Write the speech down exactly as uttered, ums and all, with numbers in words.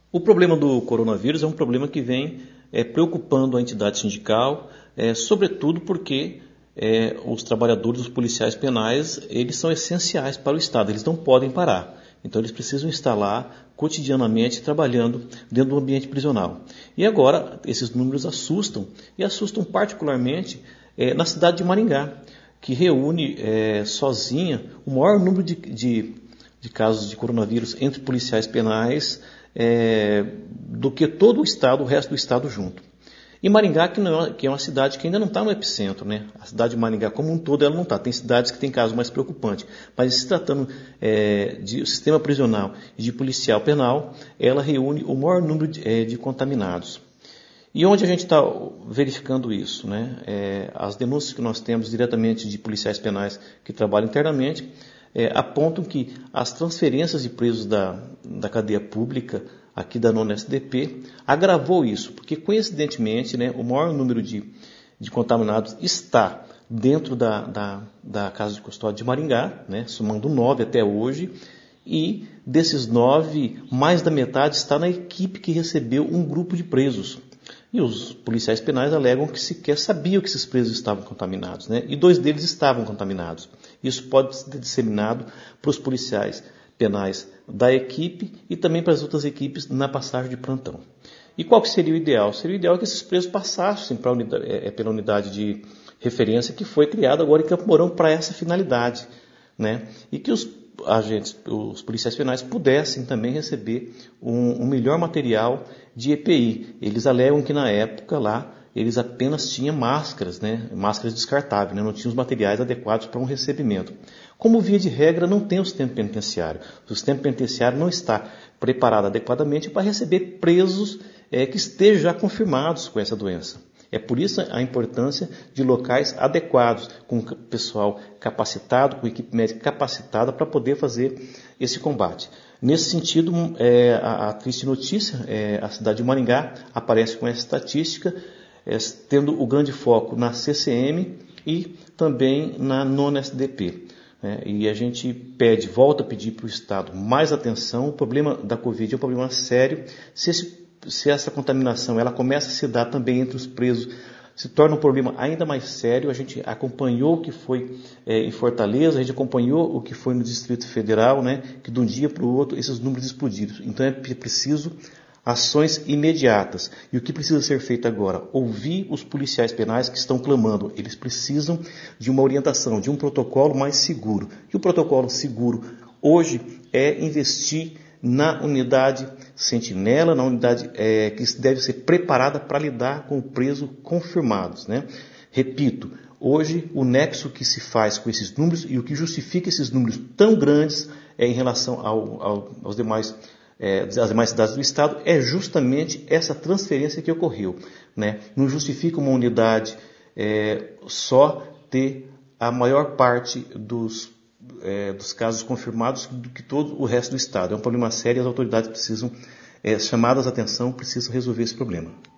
O problema do coronavírus é um problema que vem é, preocupando a entidade sindical, é, sobretudo porque é, os trabalhadores, os policiais penais, eles são essenciais para o Estado, eles não podem parar. Então eles precisam estar lá cotidianamente trabalhando dentro do ambiente prisional. E agora esses números assustam, e assustam particularmente é, na cidade de Maringá, que reúne é, sozinha o maior número de, de, de casos de coronavírus entre policiais penais é, do que todo o estado, o resto do estado junto. E Maringá, que, não, que é uma cidade que ainda não está no epicentro, né? A cidade de Maringá como um todo, ela não está. Tem cidades que têm casos mais preocupantes. Mas se tratando é, de sistema prisional e de policial penal, ela reúne o maior número de, é, de contaminados. E onde a gente está verificando isso, né? É, as denúncias que nós temos diretamente de policiais penais que trabalham internamente é, apontam que as transferências de presos da, da cadeia pública aqui da nona S D P agravou isso, porque coincidentemente, né, o maior número de, de contaminados está dentro da, da, da Casa de Custódia de Maringá, né, somando nove até hoje, e desses nove, mais da metade está na equipe que recebeu um grupo de presos. E os policiais penais alegam que sequer sabiam que esses presos estavam contaminados, né? E dois deles estavam contaminados. Isso pode ser disseminado para os policiais penais da equipe e também para as outras equipes na passagem de plantão. E qual que seria o ideal? Seria o ideal que esses presos passassem para a unidade, é, pela unidade de referência que foi criada agora em Campo Mourão para essa finalidade, né? E que os agentes, os policiais penais pudessem também receber um, um melhor material de E P I. Eles alegam que na época lá eles apenas tinham máscaras, né? Máscaras descartáveis, né? Não tinham os materiais adequados para um recebimento. Como via de regra não tem o sistema penitenciário. O sistema penitenciário não está preparado adequadamente para receber presos é, que estejam já confirmados com essa doença. É por isso a importância de locais adequados, com pessoal capacitado, com equipe médica capacitada para poder fazer esse combate. Nesse sentido, é, a, a triste notícia, é, a cidade de Maringá aparece com essa estatística, é, tendo o grande foco na C C M e também na nona S D P. É, e a gente pede, volta a pedir para o Estado mais atenção. O problema da Covid é um problema sério. Se esse Se essa contaminação ela começa a se dar também entre os presos, se torna um problema ainda mais sério. A gente acompanhou o que foi é, em Fortaleza, a gente acompanhou o que foi no Distrito Federal, né, que de um dia para o outro esses números explodiram. Então é preciso ações imediatas. E o que precisa ser feito agora? Ouvir os policiais penais que estão clamando. Eles precisam de uma orientação, de um protocolo mais seguro. E o protocolo seguro hoje é investir na unidade sentinela, na unidade é, que deve ser preparada para lidar com o preso confirmados, né? Repito, hoje o nexo que se faz com esses números e o que justifica esses números tão grandes é, em relação ao, ao, aos demais, é, às demais cidades do estado é justamente essa transferência que ocorreu, né? Não justifica uma unidade é, só ter a maior parte dos É, dos casos confirmados do que todo o resto do estado. É um problema sério e as autoridades precisam, é, chamadas a atenção, precisam resolver esse problema.